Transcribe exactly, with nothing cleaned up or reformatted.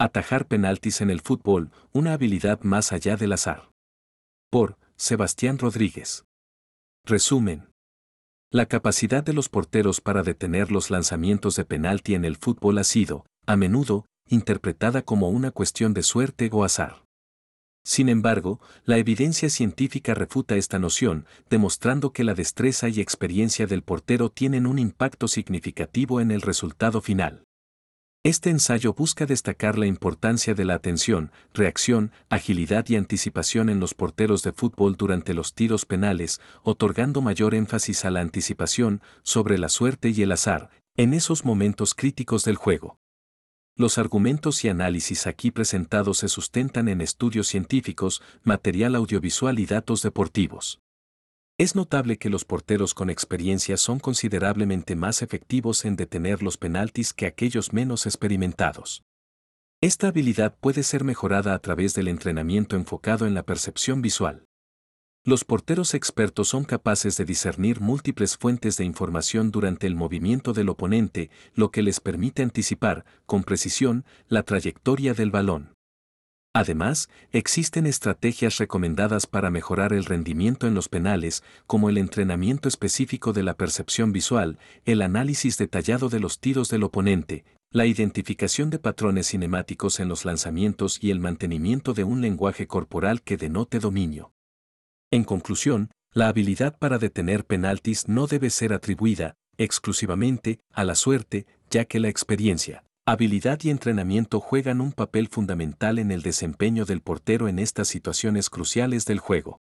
Atajar penaltis en el fútbol, una habilidad más allá del azar. Por Sebastián Rodríguez. Resumen. La capacidad de los porteros para detener los lanzamientos de penalti en el fútbol ha sido, a menudo, interpretada como una cuestión de suerte o azar. Sin embargo, la evidencia científica refuta esta noción, demostrando que la destreza y experiencia del portero tienen un impacto significativo en el resultado final. Este ensayo busca destacar la importancia de la atención, reacción, agilidad y anticipación en los porteros de fútbol durante los tiros penales, otorgando mayor énfasis a la anticipación sobre la suerte y el azar, en esos momentos críticos del juego. Los argumentos y análisis aquí presentados se sustentan en estudios científicos, material audiovisual y datos deportivos. Es notable que los porteros con experiencia son considerablemente más efectivos en detener los penaltis que aquellos menos experimentados. Esta habilidad puede ser mejorada a través del entrenamiento enfocado en la percepción visual. Los porteros expertos son capaces de discernir múltiples fuentes de información durante el movimiento del oponente, lo que les permite anticipar, con precisión, la trayectoria del balón. Además, existen estrategias recomendadas para mejorar el rendimiento en los penales, como el entrenamiento específico de la percepción visual, el análisis detallado de los tiros del oponente, la identificación de patrones cinemáticos en los lanzamientos y el mantenimiento de un lenguaje corporal que denote dominio. En conclusión, la habilidad para detener penaltis no debe ser atribuida, exclusivamente, a la suerte, ya que la experiencia, habilidad y entrenamiento juegan un papel fundamental en el desempeño del portero en estas situaciones cruciales del juego.